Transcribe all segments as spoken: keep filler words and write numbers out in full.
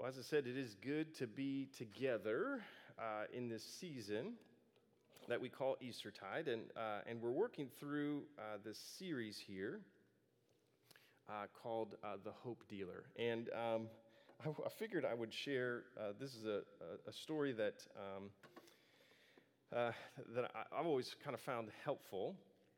Well, as I said, it is good to be together uh, in this season that we call Eastertide, and uh, and we're working through uh, this series here uh, called uh, The Hope Dealer. And um, I, I figured I would share. Uh, this is a, a, a story that um, uh, that I, I've always kind of found helpful.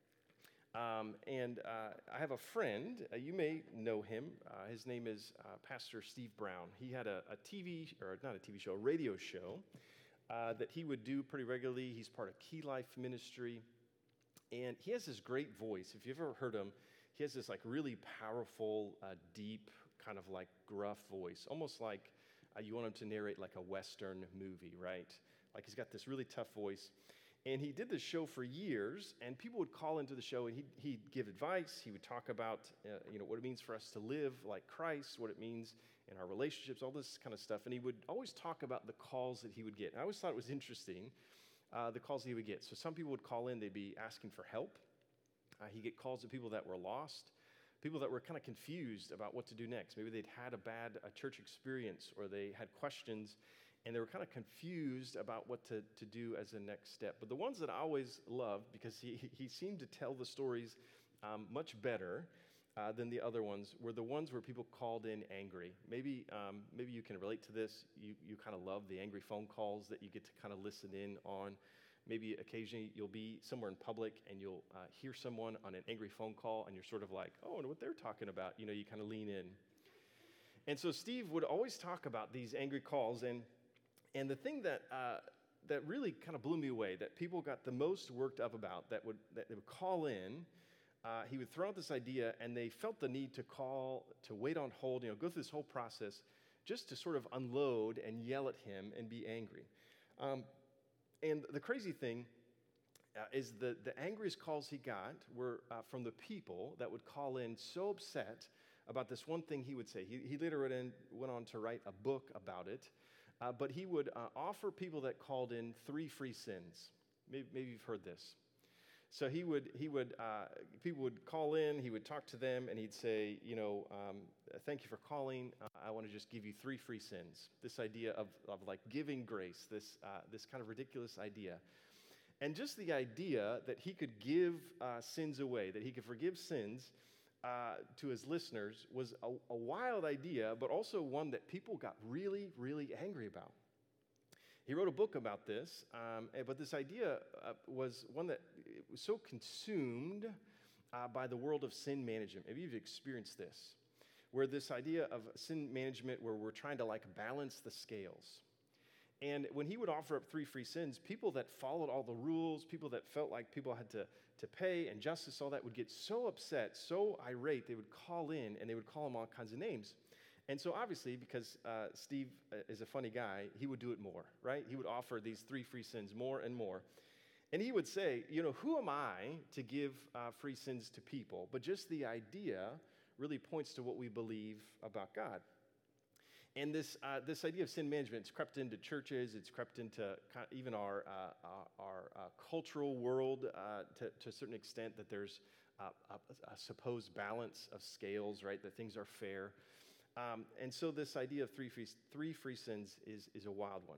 Um, and uh, I have a friend, uh, you may know him, uh, his name is uh, Pastor Steve Brown. He had a, a T V, or not a T V show, a radio show uh, that he would do pretty regularly. He's part of Key Life Ministry, and he has this great voice. If you've ever heard him, he has this like really powerful, uh, deep, kind of like gruff voice, almost like uh, you want him to narrate like a Western movie, right? Like he's got this really tough voice. And he did this show for years, and people would call into the show, and he'd, he'd give advice. He would talk about, uh, you know, what it means for us to live like Christ, what it means in our relationships, all this kind of stuff. And he would always talk about the calls that he would get. And I always thought it was interesting, uh, the calls that he would get. So some people would call in, they'd be asking for help. Uh, he'd get calls of people that were lost, people that were kind of confused about what to do next. Maybe they'd had a bad a church experience, or they had questions, and they were kind of confused about what to, to do as a next step. But the ones that I always loved, because he, he seemed to tell the stories um, much better uh, than the other ones, were the ones where people called in angry. Maybe um, maybe you can relate to this. You, you kind of love the angry phone calls that you get to kind of listen in on. Maybe occasionally you'll be somewhere in public and you'll uh, hear someone on an angry phone call, and you're sort of like, oh, I wonder what they're talking about. You know, you kind of lean in. And so Steve would always talk about these angry calls, and And the thing that uh, that really kind of blew me away, that people got the most worked up about, that would that they would call in, uh, he would throw out this idea, and they felt the need to call, to wait on hold, you know, go through this whole process, just to sort of unload and yell at him and be angry. Um, and the crazy thing uh, is the the angriest calls he got were uh, from the people that would call in so upset about this one thing he would say. He, he later went, in, went on to write a book about it. Uh, but he would uh, offer people that called in three free sins. Maybe, maybe you've heard this. So he would, he would, uh, people would call in, he would talk to them, and he'd say, you know, um, thank you for calling. Uh, I want to just give you three free sins. This idea of, of like giving grace, this, uh, this kind of ridiculous idea. And just the idea that he could give uh, sins away, that he could forgive sins Uh, to his listeners was a, a wild idea, but also one that people got really, really angry about. He wrote a book about this, um, but this idea uh, was one that was so consumed uh, by the world of sin management. Maybe you've experienced this, where this idea of sin management, where we're trying to like balance the scales. And when he would offer up three free sins, people that followed all the rules, people that felt like people had to, to pay and justice, all that, would get so upset, so irate, they would call in and they would call him all kinds of names. And so obviously, because uh, Steve is a funny guy, he would do it more, right? He would offer these three free sins more and more. And he would say, you know, who am I to give uh, free sins to people? But just the idea really points to what we believe about God. And this uh, this idea of sin management, it's crept into churches, it's crept into kind of even our uh, our uh, cultural world uh, to, to a certain extent, that there's uh, a, a supposed balance of scales, right, that things are fair. Um, and so this idea of three free, three free sins is, is a wild one.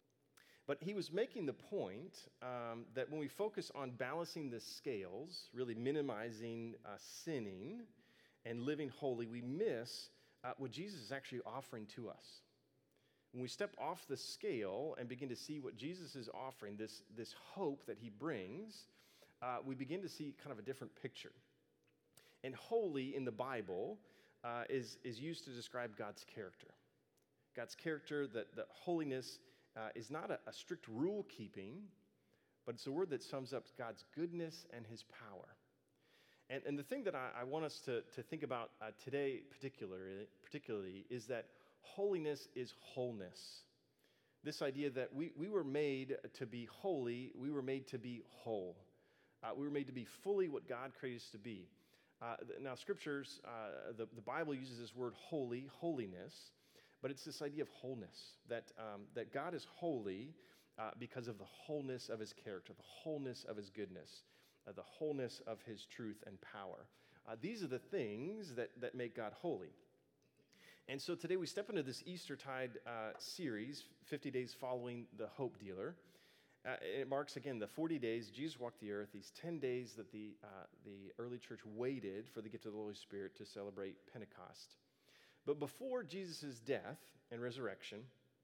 But he was making the point um, that when we focus on balancing the scales, really minimizing uh, sinning and living holy, we miss Uh, what Jesus is actually offering to us. When we step off the scale and begin to see what Jesus is offering, this, this hope that he brings, uh, we begin to see kind of a different picture. And holy in the Bible uh, is, is used to describe God's character. God's character, that, that holiness uh, is not a, a strict rule-keeping, but it's a word that sums up God's goodness and his power. And, and the thing that I, I want us to, to think about uh, today particularly, particularly is that holiness is wholeness. This idea that we, we were made to be holy, we were made to be whole. Uh, we were made to be fully what God created us to be. Uh, now, scriptures, uh, the, the Bible uses this word holy, holiness, but it's this idea of wholeness, that, um, that God is holy uh, because of the wholeness of his character, the wholeness of his goodness. Uh, the wholeness of his truth and power. Uh, these are the things that, that make God holy. And so today we step into this Eastertide uh, series, fifty days following the Hope Dealer. Uh, it marks, again, the forty days Jesus walked the earth, these ten days that the, uh, the early church waited for the gift of the Holy Spirit to celebrate Pentecost. But before Jesus' death and resurrection,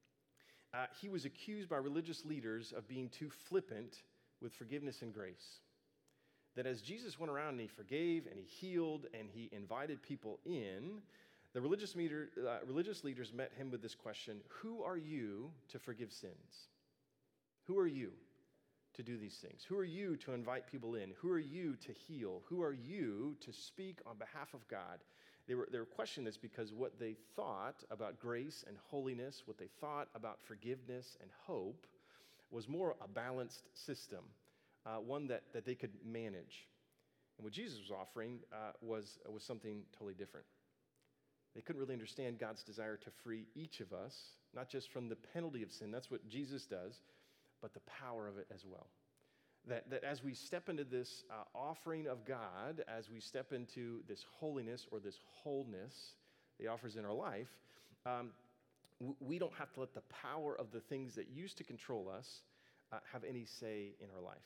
uh, he was accused by religious leaders of being too flippant with forgiveness and grace. That as Jesus went around and he forgave and he healed and he invited people in, the religious, meter, uh, religious leaders met him with this question: who are you to forgive sins? Who are you to do these things? Who are you to invite people in? Who are you to heal? Who are you to speak on behalf of God? They were, they were questioning this because what they thought about grace and holiness, what they thought about forgiveness and hope, was more a balanced system, uh, one that, that they could manage. And what Jesus was offering uh, was, was something totally different. They couldn't really understand God's desire to free each of us, not just from the penalty of sin, that's what Jesus does, but the power of it as well. That, that as we step into this uh, offering of God, as we step into this holiness or this wholeness that he offers in our life, um, w- we don't have to let the power of the things that used to control us uh, have any say in our life.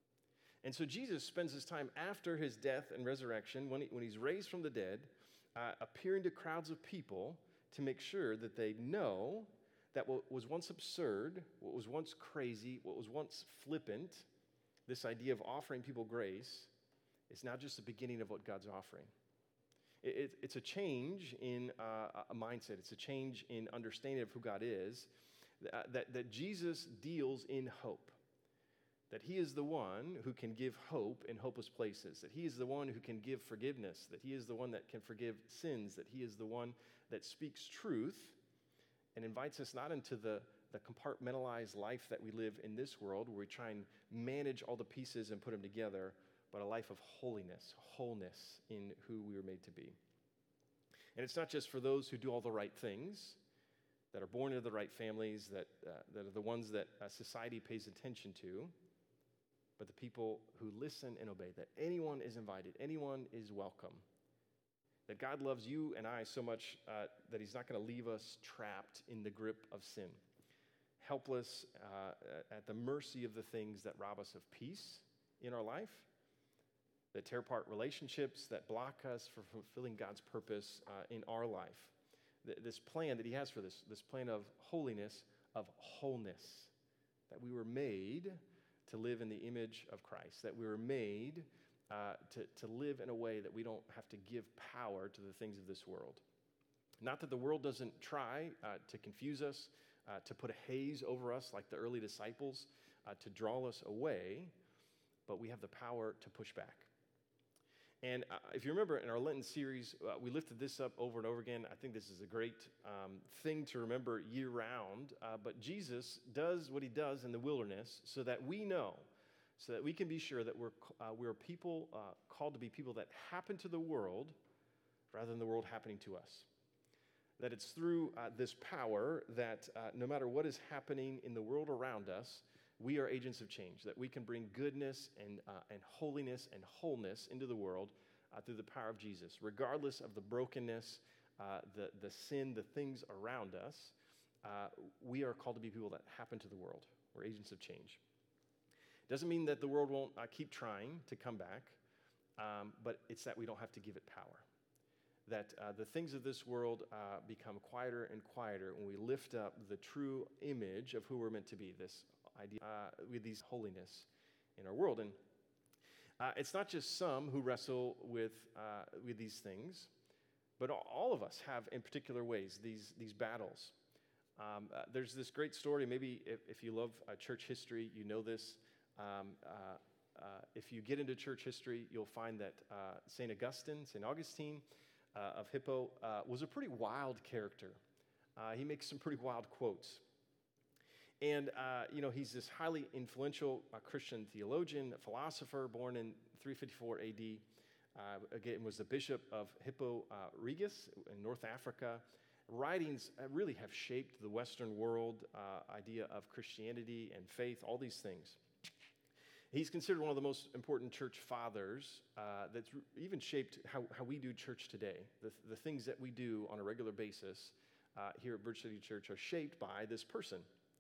And so Jesus spends his time after his death and resurrection, when, he, when he's raised from the dead, Uh, appearing to crowds of people to make sure that they know that what was once absurd, what was once crazy, what was once flippant, this idea of offering people grace, is now just the beginning of what God's offering. It, it, it's a change in uh, a mindset. It's a change in understanding of who God is, uh, that, that Jesus deals in hope. That he is the one who can give hope in hopeless places, that he is the one who can give forgiveness, that he is the one that can forgive sins, that he is the one that speaks truth and invites us not into the, the compartmentalized life that we live in this world where we try and manage all the pieces and put them together, but a life of holiness, wholeness in who we were made to be. And it's not just for those who do all the right things, that are born into the right families, that, uh, that are the ones that uh, society pays attention to, but the people who listen and obey, that anyone is invited, anyone is welcome. That God loves you and I so much uh, that he's not going to leave us trapped in the grip of sin, helpless uh, at the mercy of the things that rob us of peace in our life, that tear apart relationships, that block us from fulfilling God's purpose uh, in our life. Th- this plan that he has for this, this plan of holiness, of wholeness, that we were made to live in the image of Christ, that we were made uh, to, to live in a way that we don't have to give power to the things of this world. Not that the world doesn't try uh, to confuse us, uh, to put a haze over us like the early disciples, uh, to draw us away, but we have the power to push back. And uh, if you remember in our Lenten series, uh, we lifted this up over and over again. I think this is a great um, thing to remember year-round. Uh, but Jesus does what he does in the wilderness so that we know, so that we can be sure that we're, uh, we're people uh, called to be people that happen to the world rather than the world happening to us. That it's through uh, this power that uh, no matter what is happening in the world around us, we are agents of change, that we can bring goodness and, uh, and holiness and wholeness into the world uh, through the power of Jesus, regardless of the brokenness, uh, the, the sin, the things around us. Uh, we are called to be people that happen to the world. We're agents of change. Doesn't mean that the world won't uh, keep trying to come back, um, but it's that we don't have to give it power. That uh, the things of this world uh, become quieter and quieter when we lift up the true image of who we're meant to be, this idea uh, with these holiness in our world. And uh, it's not just some who wrestle with uh, with these things, but all of us have in particular ways these, these battles. Um, uh, there's this great story, maybe if, if you love uh, church history, you know this. Um, uh, uh, if you get into church history, you'll find that uh, Saint Augustine, Saint Augustine uh, of Hippo, uh, was a pretty wild character. Uh, he makes some pretty wild quotes. And, uh, you know, he's this highly influential uh, Christian theologian, philosopher, born in three fifty-four A D. Uh, again, was the bishop of Hippo uh, Regius in North Africa. Writings uh, really have shaped the Western world uh, idea of Christianity and faith, all these things. He's considered one of the most important church fathers uh, that's even shaped how, how we do church today. The, the things that we do on a regular basis uh, here at Bridge City Church are shaped by this person.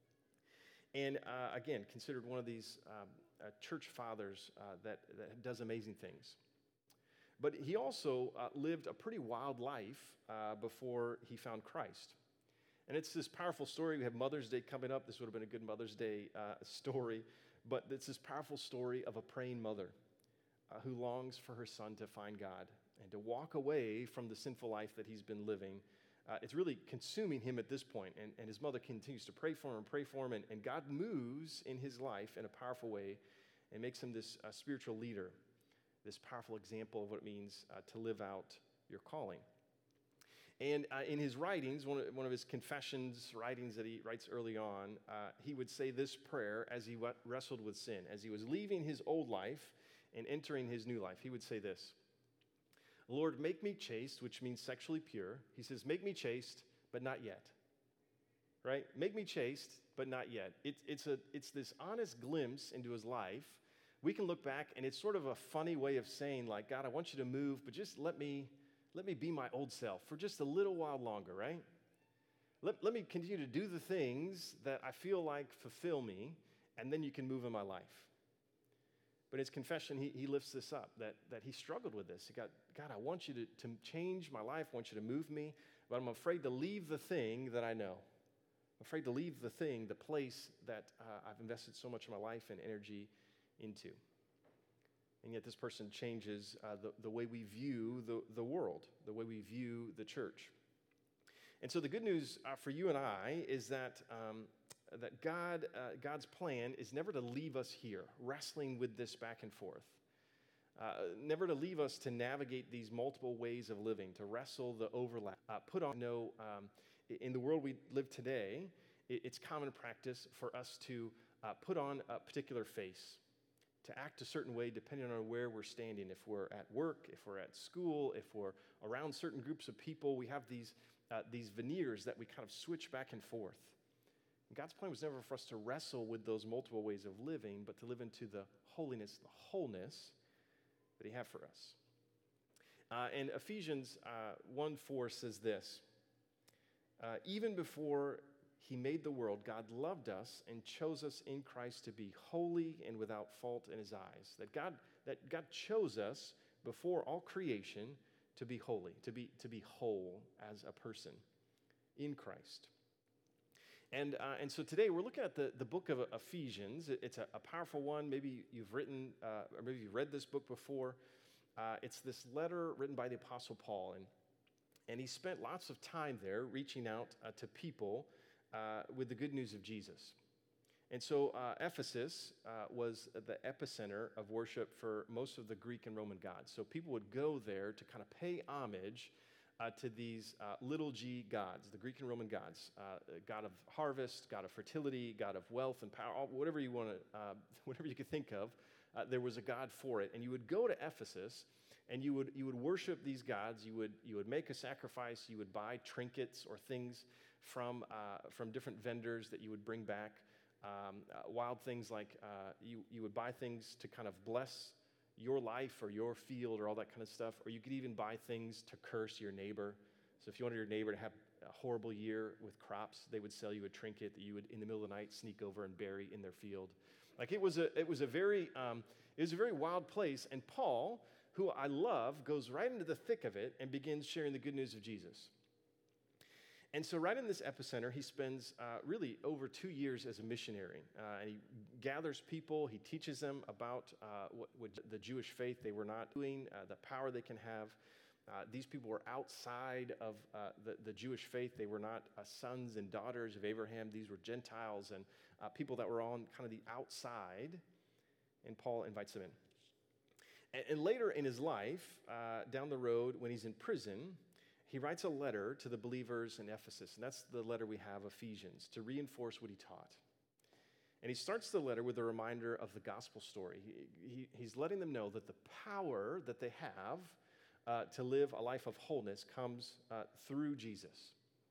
And uh, again, considered one of these um, uh, church fathers uh, that, that does amazing things. But he also uh, lived a pretty wild life uh, before he found Christ. And it's this powerful story. We have Mother's Day coming up. This would have been a good Mother's Day uh, story. But it's this powerful story of a praying mother uh, who longs for her son to find God and to walk away from the sinful life that he's been living. Uh, it's really consuming him at this point, and, and his mother continues to pray for him and pray for him, and, and God moves in his life in a powerful way and makes him this uh, spiritual leader, this powerful example of what it means uh, to live out your calling. And uh, in his writings, one of, one of his confessions writings that he writes early on, uh, he would say this prayer as he w- wrestled with sin. As he was leaving his old life and entering his new life, he would say this: Lord, make me chaste, which means sexually pure. He says, make me chaste, but not yet. Right? Make me chaste, but not yet. It, it's, a, it's this honest glimpse into his life. We can look back, and it's sort of a funny way of saying, like, God, I want you to move, but just let me... Let me be my old self for just a little while longer, right? Let, let me continue to do the things that I feel like fulfill me, and then you can move in my life. But in his confession, he, he lifts this up, that, that he struggled with this. He got, God, I want you to, to change my life. I want you to move me, but I'm afraid to leave the thing that I know. I'm afraid to leave the thing, the place that uh, I've invested so much of my life and energy into. And yet this person changes uh, the, the way we view the, the world, the way we view the church. And so the good news uh, for you and I is that, um, that God, uh, God's plan is never to leave us here, wrestling with this back and forth. Uh, never to leave us to navigate these multiple ways of living, to wrestle the overlap. Uh, put on, you know, um, in the world we live today, it, it's common practice for us to uh, put on a particular face, to act a certain way depending on where we're standing. If we're at work, if we're at school, if we're around certain groups of people, we have these, uh, these veneers that we kind of switch back and forth. And God's plan was never for us to wrestle with those multiple ways of living, but to live into the holiness, the wholeness that he had for us. Uh, and Ephesians uh, one four says this, uh, even before he made the world, God loved us and chose us in Christ to be holy and without fault in his eyes. That God, that God chose us before all creation to be holy, to be, to be whole as a person in Christ. And, uh, and so today we're looking at the, the book of Ephesians. It's a, a powerful one. Maybe you've written, uh, or maybe you've read this book before. Uh, it's this letter written by the Apostle Paul. And, and he spent lots of time there reaching out uh, to people Uh, with the good news of Jesus. And so uh, Ephesus uh, was the epicenter of worship for most of the Greek and Roman gods. So people would go there to kind of pay homage uh, to these uh, little g gods, the Greek and Roman gods, uh, god of harvest, god of fertility, god of wealth and power, whatever you want to, uh, whatever you could think of, uh, there was a god for it. And you would go to Ephesus and you would you would worship these gods. You would you would make a sacrifice. You would buy trinkets or things from uh, from different vendors that you would bring back. Um, uh, wild things like uh, you you would buy things to kind of bless your life or your field or all that kind of stuff. Or you could even buy things to curse your neighbor. So if you wanted your neighbor to have a horrible year with crops, they would sell you a trinket that you would, in the middle of the night, sneak over and bury in their field. Like it was a it was a very um, it was a very wild place. And Paul, who I love, goes right into the thick of it and begins sharing the good news of Jesus. And so right in this epicenter, he spends uh, really over two years as a missionary. Uh, and he gathers people, he teaches them about uh, what, what the Jewish faith they were not doing, uh, the power they can have. Uh, these people were outside of uh, the, the Jewish faith. They were not uh, sons and daughters of Abraham. These were Gentiles and uh, people that were on kind of the outside. And Paul invites them in. And, and later in his life, uh, down the road, when he's in prison, he writes a letter to the believers in Ephesus, and that's the letter we have, Ephesians, to reinforce what he taught. And he starts the letter with a reminder of the gospel story. He, he, he's letting them know that the power that they have uh, to live a life of wholeness comes uh, through Jesus.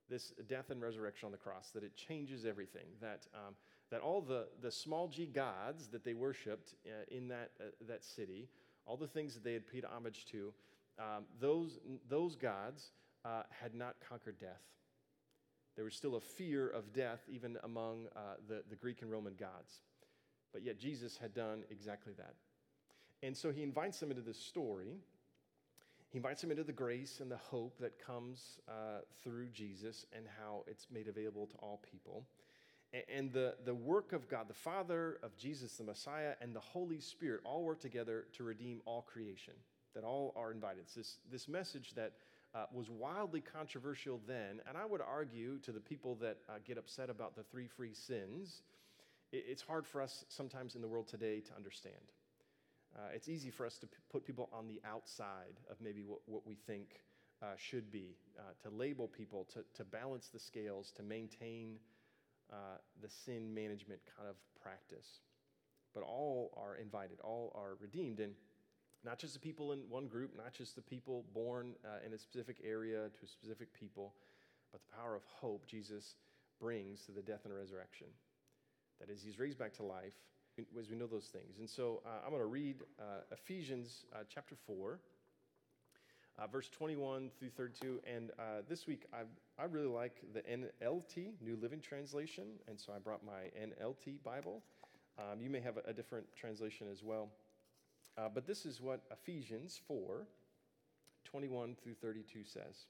this death and resurrection on the cross, that it changes everything, that, um, that all the, the small g gods that they worshipped uh, in that, uh, that city, all the things that they had paid homage to, um, those, those gods uh, had not conquered death. There was still a fear of death even among uh, the, the Greek and Roman gods. But yet Jesus had done exactly that. And so he invites them into this story. He invites them into the grace and the hope that comes uh, through Jesus and how it's made available to all people. And, and the, the work of God, the Father, of Jesus, the Messiah, and the Holy Spirit all work together to redeem all creation, that all are invited. It's this, this message that uh, was wildly controversial then, and I would argue to the people that uh, get upset about the three free sins, it, it's hard for us sometimes in the world today to understand. Uh, it's easy for us to p- put people on the outside of maybe what, what we think uh, should be, uh, to label people, to, to balance the scales, to maintain uh, the sin management kind of practice. But all are invited, all are redeemed. And not just the people in one group, not just the people born uh, in a specific area to a specific people, but the power of hope Jesus brings to the death and resurrection. That is, he's raised back to life, as we know those things. And so uh, I'm going to read uh, Ephesians uh, chapter four, uh, verse twenty-one through thirty-two. And uh, this week, I I really like the N L T, New Living Translation, and so I brought my N L T Bible. Um, you may have a, a different translation as well. Uh, but this is what Ephesians four, twenty-one through thirty-two says.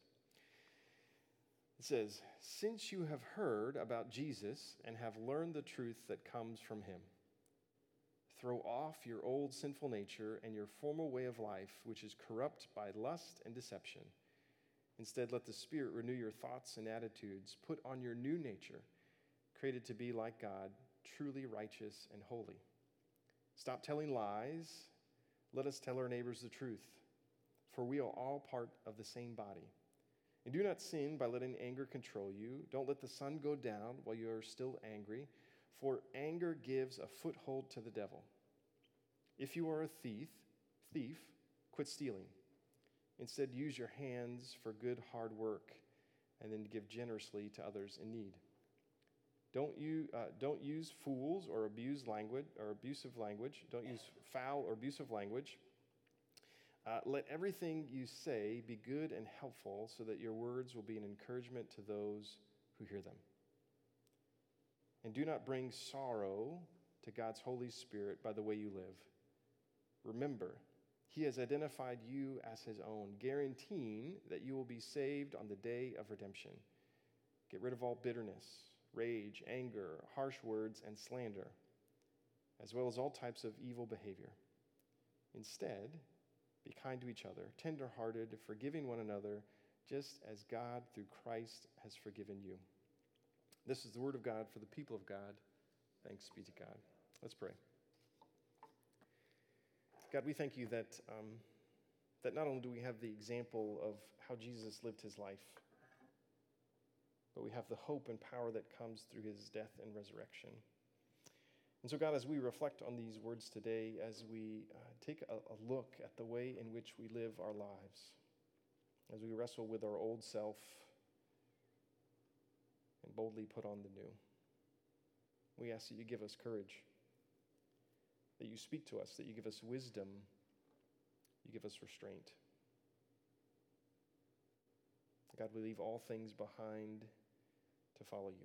It says, "Since you have heard about Jesus and have learned the truth that comes from him, throw off your old sinful nature and your former way of life, which is corrupt by lust and deception. Instead, let the Spirit renew your thoughts and attitudes. Put on your new nature, created to be like God, truly righteous and holy. Stop telling lies. Let us tell our neighbors the truth, for we are all part of the same body. And do not sin by letting anger control you. Don't let the sun go down while you are still angry, for anger gives a foothold to the devil. If you are a thief, thief, quit stealing. Instead, use your hands for good hard work, and then give generously to others in need. Don't you uh, don't use fools or abuse language or abusive language. Don't use foul or abusive language. Uh, let everything you say be good and helpful, so that your words will be an encouragement to those who hear them. And do not bring sorrow to God's Holy Spirit by the way you live. Remember, he has identified you as his own, guaranteeing that you will be saved on the day of redemption. Get rid of all bitterness, rage, anger, harsh words, and slander, as well as all types of evil behavior. Instead, be kind to each other, tender-hearted, forgiving one another, just as God, through Christ, has forgiven you." This is the word of God for the people of God. Thanks be to God. Let's pray. God, we thank you that, um, that not only do we have the example of how Jesus lived his life, but we have the hope and power that comes through his death and resurrection. And so, God, as we reflect on these words today, as we uh, take a, a look at the way in which we live our lives, as we wrestle with our old self and boldly put on the new, we ask that you give us courage, that you speak to us, that you give us wisdom, you give us restraint. God, we leave all things behind to follow you.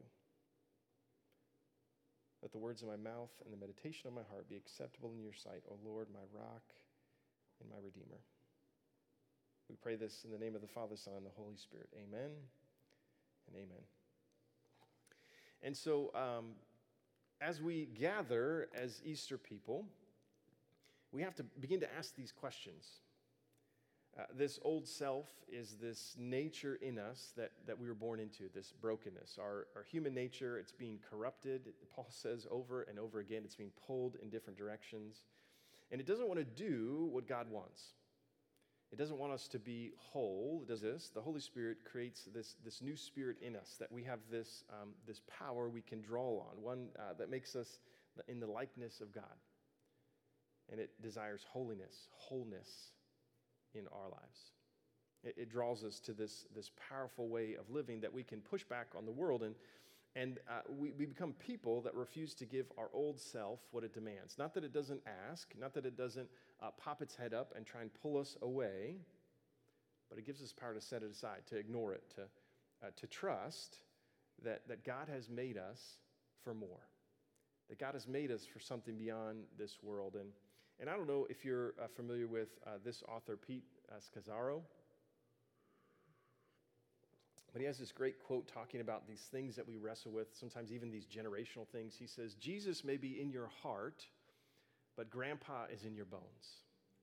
Let the words of my mouth and the meditation of my heart be acceptable in your sight, O Lord, my rock and my redeemer. We pray this in the name of the Father, Son, and the Holy Spirit. Amen and amen. And so, um, as we gather as Easter people, we have to begin to ask these questions. Uh, this old self is this nature in us that, that we were born into, this brokenness. Our, our human nature, it's being corrupted. Paul says over and over again, it's being pulled in different directions. And it doesn't want to do what God wants. It doesn't want us to be whole. It does this. The Holy Spirit creates this, this new spirit in us, that we have this, um, this power we can draw on, one uh, that makes us in the likeness of God. And it desires holiness, wholeness in our lives. It, it draws us to this, this powerful way of living that we can push back on the world, and, and uh, we, we become people that refuse to give our old self what it demands. Not that it doesn't ask, not that it doesn't uh, pop its head up and try and pull us away, but it gives us power to set it aside, to ignore it, to, uh, to trust that, that God has made us for more, that God has made us for something beyond this world. And, and I don't know if you're uh, familiar with uh, this author, Pete uh, Scazzaro, but he has this great quote talking about these things that we wrestle with, sometimes even these generational things. He says, Jesus may be in your heart, but grandpa is in your bones.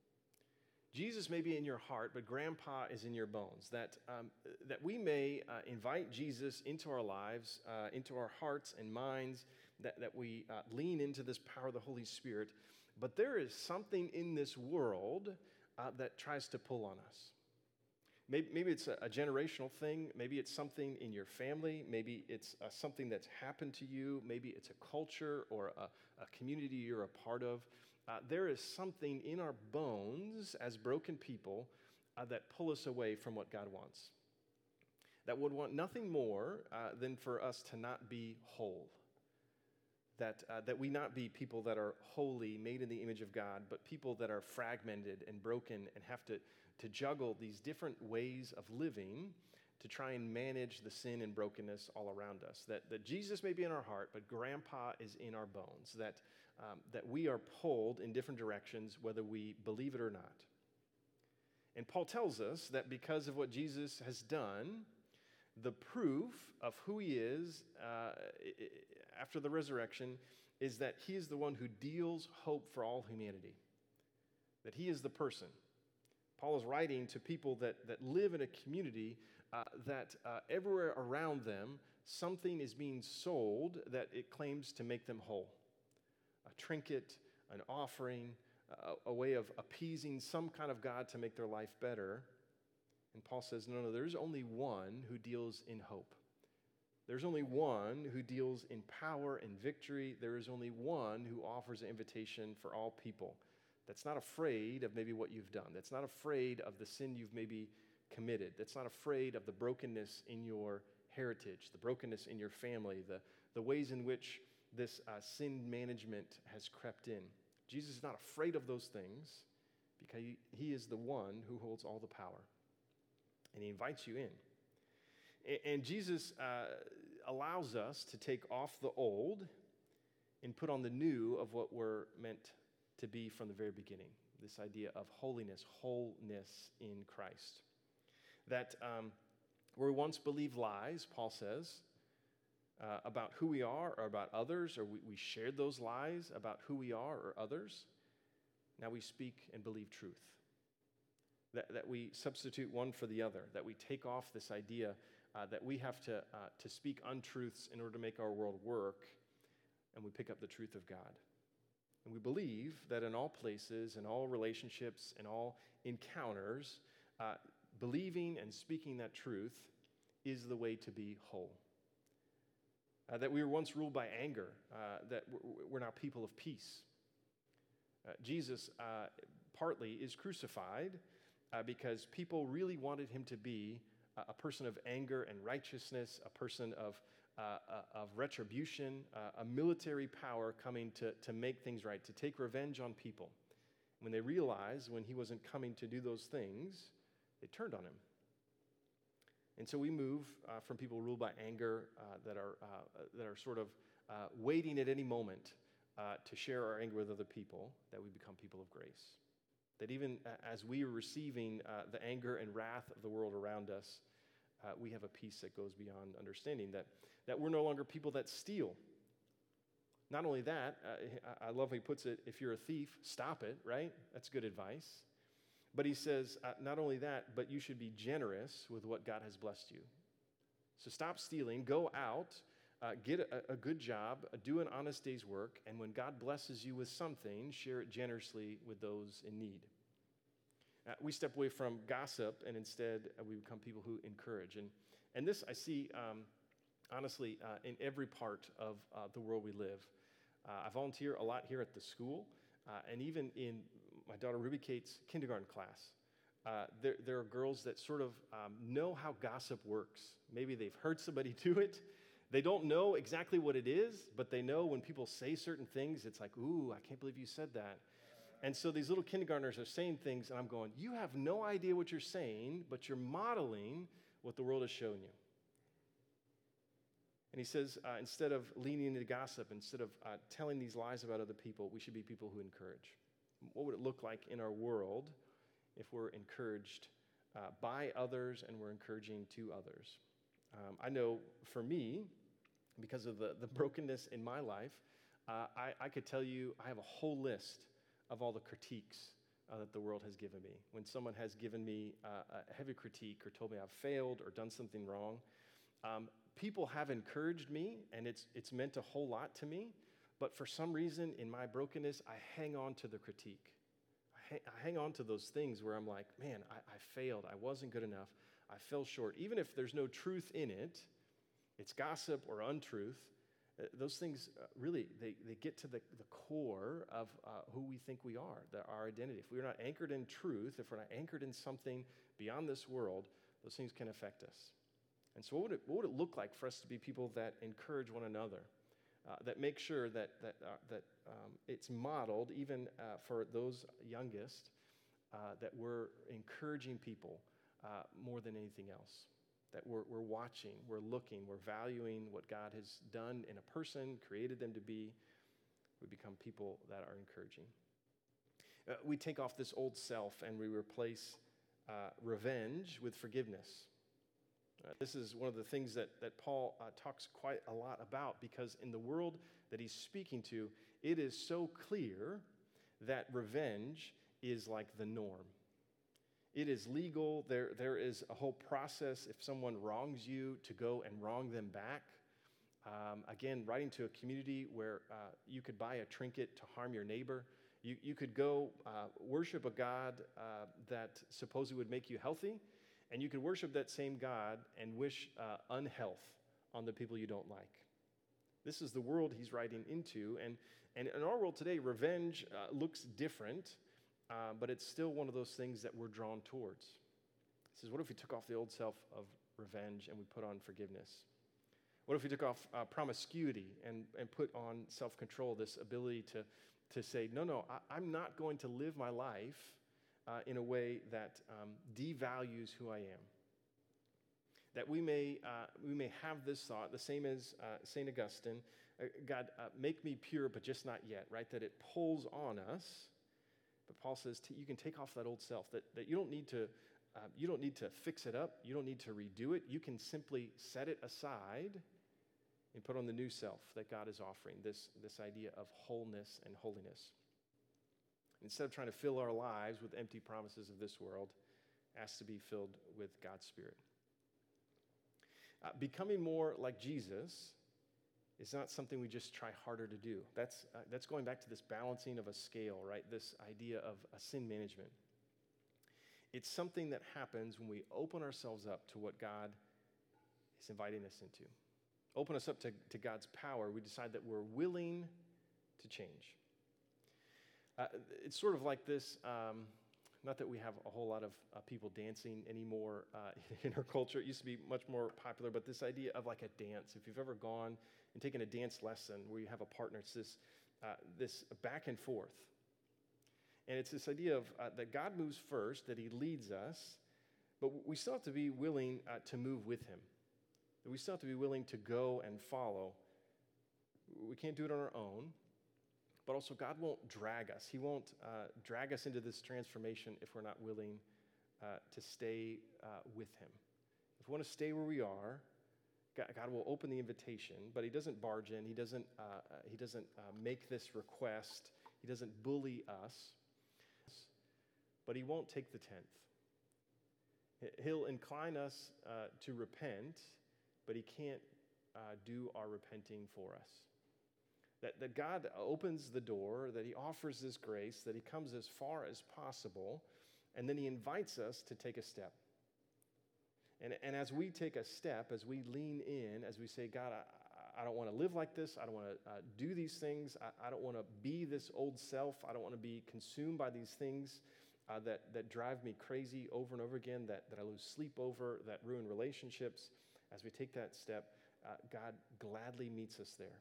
Jesus may be in your heart, but grandpa is in your bones. That, um, that we may uh, invite Jesus into our lives, uh, into our hearts and minds, that, that we uh, lean into this power of the Holy Spirit. But there is something in this world uh, that tries to pull on us. Maybe, maybe it's a, a generational thing. Maybe it's something in your family. Maybe it's uh, something that's happened to you. Maybe it's a culture or a, a community you're a part of. Uh, there is something in our bones as broken people uh, that pull us away from what God wants. That would want nothing more uh, than for us to not be whole. That, uh, that we not be people that are holy, made in the image of God, but people that are fragmented and broken and have to, to juggle these different ways of living to try and manage the sin and brokenness all around us. That, that Jesus may be in our heart, but grandpa is in our bones. That, um, that we are pulled in different directions, whether we believe it or not. And Paul tells us that because of what Jesus has done, the proof of who he is uh, after the resurrection is that he is the one who deals hope for all humanity. That he is the person. Paul is writing to people that, that live in a community uh, that uh, everywhere around them, something is being sold that it claims to make them whole. A trinket, an offering, a, a way of appeasing some kind of God to make their life better. And Paul says, no, no, there's only one who deals in hope. There's only one who deals in power and victory. There is only one who offers an invitation for all people. That's not afraid of maybe what you've done. That's not afraid of the sin you've maybe committed. That's not afraid of the brokenness in your heritage, the brokenness in your family, the, the ways in which this uh, sin management has crept in. Jesus is not afraid of those things because he, he is the one who holds all the power. And he invites you in. And, and Jesus uh, allows us to take off the old and put on the new of what we're meant to be from the very beginning. This idea of holiness, wholeness in Christ. That um, where we once believed lies, Paul says, uh, about who we are or about others, or we, we shared those lies about who we are or others, now we speak and believe truth. That, that we substitute one for the other, that we take off this idea uh, that we have to, uh, to speak untruths in order to make our world work, and we pick up the truth of God. And we believe that in all places, in all relationships, in all encounters, uh, believing and speaking that truth is the way to be whole. Uh, that we were once ruled by anger, uh, that we're, we're now people of peace. Uh, Jesus uh, partly is crucified uh, because people really wanted him to be a, a person of anger and righteousness, a person of Uh, uh, of retribution, uh, a military power coming to, to make things right, to take revenge on people. When they realized when he wasn't coming to do those things, they turned on him. And so we move uh, from people ruled by anger uh, that are uh, that are sort of uh, waiting at any moment uh, to share our anger with other people, that we become people of grace. That even as we are receiving uh, the anger and wrath of the world around us, uh, we have a peace that goes beyond understanding, that that we're no longer people that steal. Not only that, uh, I love how he puts it, if you're a thief, stop it, right? That's good advice. But he says, uh, not only that, but you should be generous with what God has blessed you. So stop stealing, go out, uh, get a, a good job, uh, do an honest day's work, and when God blesses you with something, share it generously with those in need. Uh, we step away from gossip, and instead uh, we become people who encourage. And, and this I see... Um, Honestly, uh, in every part of uh, the world we live. Uh, I volunteer a lot here at the school, uh, and even in my daughter Ruby Kate's kindergarten class. Uh, there, there are girls that sort of um, know how gossip works. Maybe they've heard somebody do it. They don't know exactly what it is, but they know when people say certain things, it's like, ooh, I can't believe you said that. And so these little kindergartners are saying things, and I'm going, you have no idea what you're saying, but you're modeling what the world has shown you. And he says, uh, instead of leaning into gossip, instead of uh, telling these lies about other people, we should be people who encourage. What would it look like in our world if we're encouraged uh, by others and we're encouraging to others? Um, I know for me, because of the, the brokenness in my life, uh, I, I could tell you I have a whole list of all the critiques uh, that the world has given me. When someone has given me uh, a heavy critique or told me I've failed or done something wrong, um, people have encouraged me, and it's it's meant a whole lot to me, but for some reason in my brokenness, I hang on to the critique. I, ha- I hang on to those things where I'm like, man, I, I failed. I wasn't good enough. I fell short. Even if there's no truth in it, it's gossip or untruth. Uh, those things uh, really, they, they get to the, the core of uh, who we think we are, the, our identity. If we're not anchored in truth, if we're not anchored in something beyond this world, those things can affect us. And so what would it, what would it look like for us to be people that encourage one another, uh, that make sure that, that, uh, that um, it's modeled, even uh, for those youngest, uh, that we're encouraging people uh, more than anything else? That we're, we're watching, we're looking, we're valuing what God has done in a person, created them to be. We become people that are encouraging. Uh, we take off this old self and we replace uh, revenge with forgiveness. Uh, this is one of the things that, that Paul uh, talks quite a lot about, because in the world that he's speaking to, it is so clear that revenge is like the norm. It is legal. There, there is a whole process if someone wrongs you to go and wrong them back. Um, again, writing to a community where uh, you could buy a trinket to harm your neighbor. You, you could go uh, worship a God uh, that supposedly would make you healthy, and you could worship that same God and wish uh, unhealth on the people you don't like. This is the world he's writing into, and, and in our world today, revenge uh, looks different. Uh, but it's still one of those things that we're drawn towards. He says, what if we took off the old self of revenge and we put on forgiveness? What if we took off uh, promiscuity and, and put on self-control, this ability to, to say, no, no, I, I'm not going to live my life uh, in a way that um, devalues who I am. That we may, uh, we may have this thought, the same as uh, Saint Augustine, uh, God, uh, make me pure, but just not yet, right? That it pulls on us. But Paul says t- you can take off that old self, that, that you don't need to uh, you don't need to fix it up. You don't need to redo it. You can simply set it aside and put on the new self that God is offering, this, this idea of wholeness and holiness. Instead of trying to fill our lives with empty promises of this world, asked to be filled with God's Spirit. Uh, becoming more like Jesus is not something we just try harder to do. That's, uh, that's going back to this balancing of a scale, right? This idea of a sin management. It's something that happens when we open ourselves up to what God is inviting us into. Open us up to, to God's power. We decide that we're willing to change. Uh, it's sort of like this, um, not that we have a whole lot of uh, people dancing anymore uh, in our culture. It used to be much more popular, but this idea of like a dance. If you've ever gone and taken a dance lesson where you have a partner, it's this, uh, this back and forth. And it's this idea of uh, that God moves first, that he leads us, but we still have to be willing uh, to move with him. That we still have to be willing to go and follow. We can't do it on our own, but also God won't drag us. He won't uh, drag us into this transformation if we're not willing uh, to stay uh, with him. If we want to stay where we are, God, God will open the invitation, but he doesn't barge in. He doesn't, uh, he doesn't uh, make this request. He doesn't bully us, but he won't take the tenth. He'll incline us uh, to repent, but he can't uh, do our repenting for us. That, that God opens the door, that he offers this grace, that he comes as far as possible, and then he invites us to take a step. And, and as we take a step, as we lean in, as we say, God, I, I don't want to live like this. I don't want to uh, do these things. I, I don't want to be this old self. I don't want to be consumed by these things. uh, that, that drive me crazy over and over again, that, that I lose sleep over, that ruin relationships. As we take that step, uh, God gladly meets us there.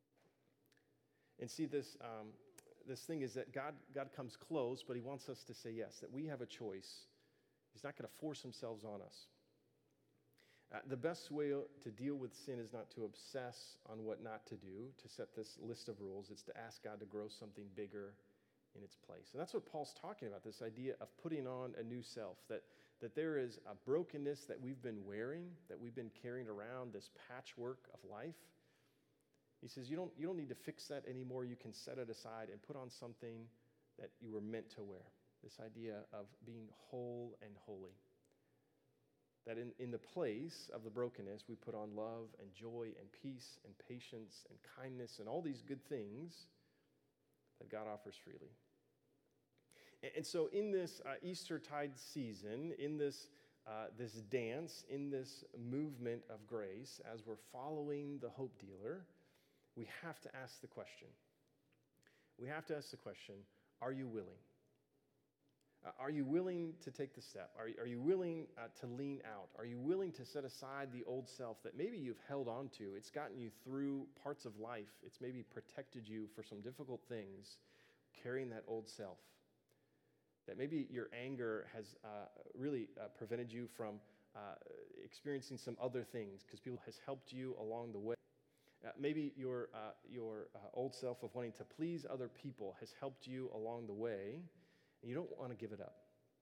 And see, this, um, this thing is that God, God comes close, but he wants us to say yes, that we have a choice. He's not going to force himself on us. Uh, the best way to deal with sin is not to obsess on what not to do, to set this list of rules. It's to ask God to grow something bigger in its place. And that's what Paul's talking about, this idea of putting on a new self, that, that there is a brokenness that we've been wearing, that we've been carrying around, this patchwork of life. He says, you don't, you don't need to fix that anymore. You can set it aside and put on something that you were meant to wear, this idea of being whole and holy. That in, in the place of the brokenness, we put on love and joy and peace and patience and kindness and all these good things that God offers freely. And, and so in this uh, Eastertide season, in this, uh, this dance, in this movement of grace, as we're following the hope dealer, we have to ask the question. We have to ask the question, are you willing? Uh, are you willing to take the step? Are, are you willing uh, to lean out? Are you willing to set aside the old self that maybe you've held on to? It's gotten you through parts of life. It's maybe protected you for some difficult things, carrying that old self. That maybe your anger has uh, really uh, prevented you from uh, experiencing some other things because people has helped you along the way. Uh, maybe your, uh, your uh, old self of wanting to please other people has helped you along the way, and you don't want to give it up.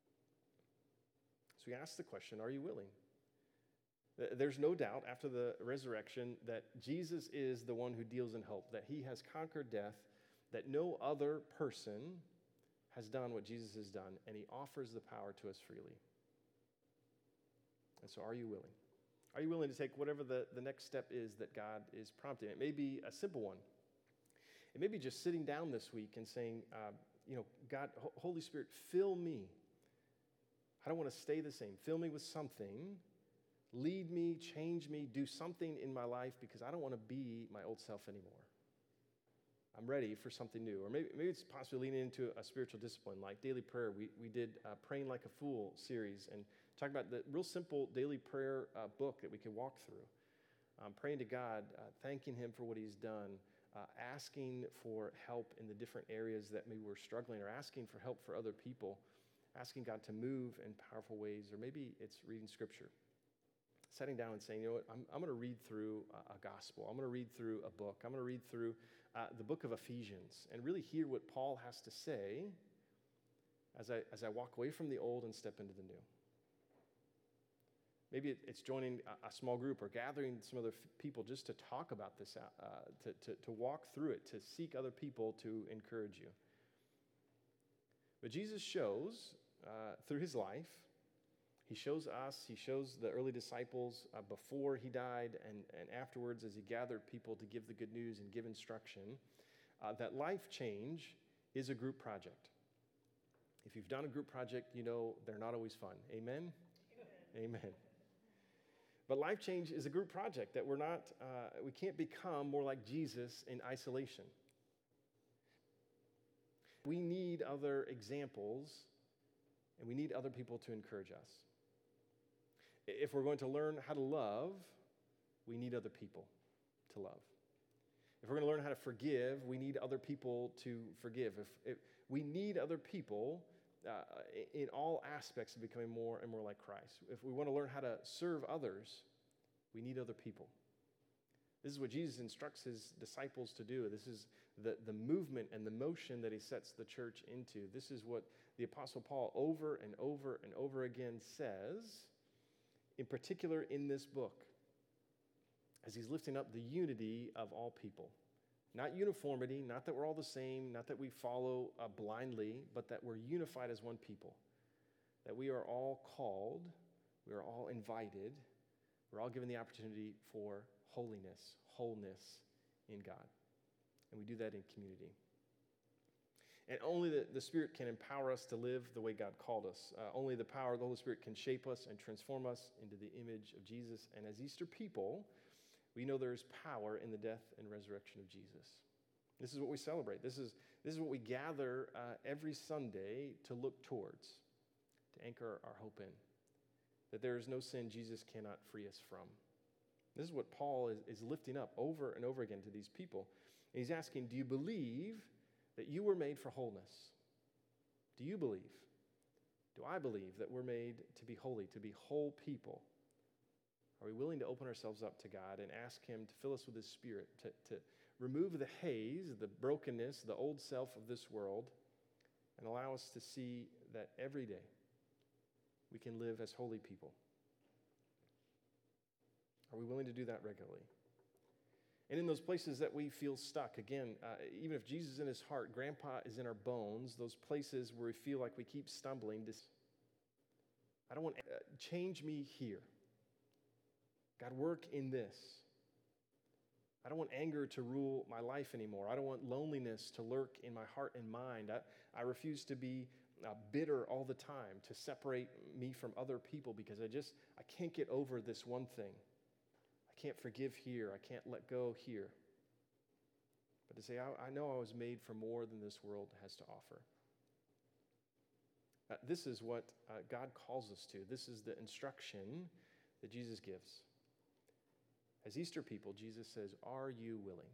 So we ask the question, are you willing? There's no doubt after the resurrection that Jesus is the one who deals in hope, that he has conquered death, that no other person has done what Jesus has done, and he offers the power to us freely. And so are you willing? Are you willing to take whatever the, the next step is that God is prompting? It may be a simple one. It may be just sitting down this week and saying, uh, you know, God, Ho- Holy Spirit, fill me. I don't want to stay the same. Fill me with something. Lead me, change me, do something in my life because I don't want to be my old self anymore. I'm ready for something new. Or maybe, maybe it's possibly leaning into a spiritual discipline like daily prayer. We, we did uh, Praying Like a Fool series and talk about the real simple daily prayer uh, book that we can walk through. Um, praying to God, uh, thanking him for what he's done, uh, asking for help in the different areas that maybe we're struggling, or asking for help for other people, asking God to move in powerful ways, or maybe it's reading scripture. Sitting down and saying, you know what, I'm, I'm going to read through a, a gospel. I'm going to read through a book. I'm going to read through uh, the book of Ephesians and really hear what Paul has to say as I, as I walk away from the old and step into the new. Maybe it, it's joining a, a small group or gathering some other f- people just to talk about this, uh, to, to, to walk through it, to seek other people to encourage you. But Jesus shows uh, through his life, he shows us, he shows the early disciples uh, before he died and, and afterwards as he gathered people to give the good news and give instruction, uh, that life change is a group project. If you've done a group project, you know they're not always fun. Amen? Amen. Amen. But life change is a group project that we're not, uh, we can't become more like Jesus in isolation. We need other examples and we need other people to encourage us. If we're going to learn how to love, we need other people to love. If we're going to learn how to forgive, we need other people to forgive. If, if we need other people uh, in all aspects of becoming more and more like Christ. If we want to learn how to serve others, we need other people. This is what Jesus instructs his disciples to do. This is the, the movement and the motion that he sets the church into. This is what the Apostle Paul over and over and over again says, in particular in this book, as he's lifting up the unity of all people. Not uniformity, not that we're all the same, not that we follow uh, blindly, but that we're unified as one people. That we are all called, we are all invited, we're all given the opportunity for holiness, wholeness in God. And we do that in community. And only the, the Spirit can empower us to live the way God called us. Uh, only the power of the Holy Spirit can shape us and transform us into the image of Jesus. And as Easter people, we know there is power in the death and resurrection of Jesus. This is what we celebrate. This is, this is what we gather uh, every Sunday to look towards, to anchor our hope in. That there is no sin Jesus cannot free us from. This is what Paul is, is lifting up over and over again to these people. And he's asking, do you believe that you were made for wholeness? Do you believe? Do I believe that we're made to be holy, to be whole people? Are we willing to open ourselves up to God and ask him to fill us with his Spirit, to, to remove the haze, the brokenness, the old self of this world, and allow us to see that every day we can live as holy people? Are we willing to do that regularly? And in those places that we feel stuck, again, uh, even if Jesus is in his heart, Grandpa is in our bones, those places where we feel like we keep stumbling, this, I don't want, uh, change me here. God, work in this. I don't want anger to rule my life anymore. I don't want loneliness to lurk in my heart and mind. I, I refuse to be uh, bitter all the time, to separate me from other people because I just, I can't get over this one thing. I can't forgive here. I can't let go here. But to say, I, I know I was made for more than this world has to offer. Uh, this is what uh, God calls us to. This is the instruction that Jesus gives. As Easter people, Jesus says, are you willing?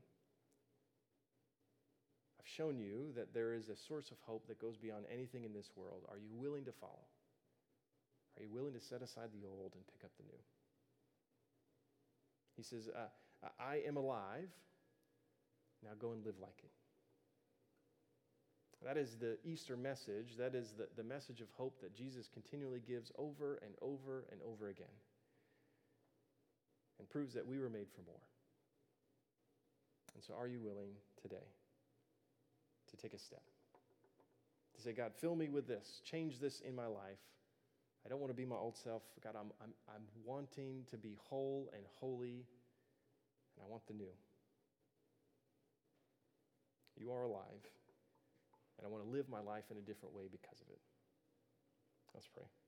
I've shown you that there is a source of hope that goes beyond anything in this world. Are you willing to follow? Are you willing to set aside the old and pick up the new? He says, uh, I am alive. Now go and live like it. That is the Easter message. That is the, the message of hope that Jesus continually gives over and over and over again. And proves that we were made for more. And so are you willing today to take a step? To say, God, fill me with this. Change this in my life. I don't want to be my old self. God, I'm, I'm, I'm wanting to be whole and holy, and I want the new. You are alive, and I want to live my life in a different way because of it. Let's pray.